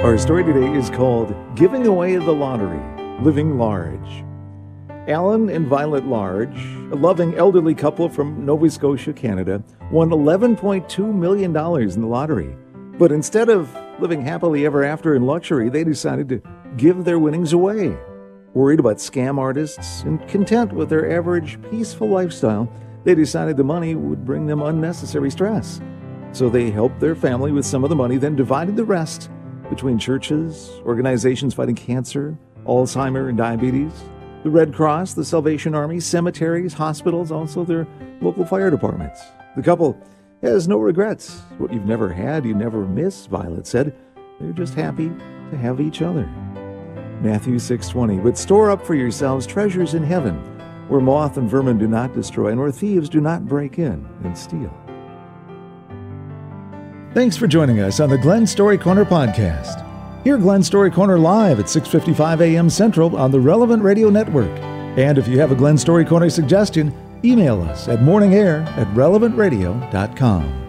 Our story today is called Giving Away the Lottery, Living Large. Alan and Violet Large, a loving elderly couple from Nova Scotia, Canada, won $11.2 million in the lottery. But instead of living happily ever after in luxury, they decided to give their winnings away. Worried about scam artists and content with their average, peaceful lifestyle, they decided the money would bring them unnecessary stress. So they helped their family with some of the money, then divided the rest between churches, organizations fighting cancer, Alzheimer's and diabetes, the Red Cross, the Salvation Army, cemeteries, hospitals, also their local fire departments. The couple has no regrets. What you've never had, you never miss, Violet said. They're just happy to have each other. Matthew 6:20, but store up for yourselves treasures in heaven, where moth and vermin do not destroy, and where thieves do not break in and steal. Thanks for joining us on the Glen Story Corner podcast. Hear Glen Story Corner live at 6:55 a.m. Central on the Relevant Radio Network. And if you have a Glen Story Corner suggestion, email us at morningair@relevantradio.com.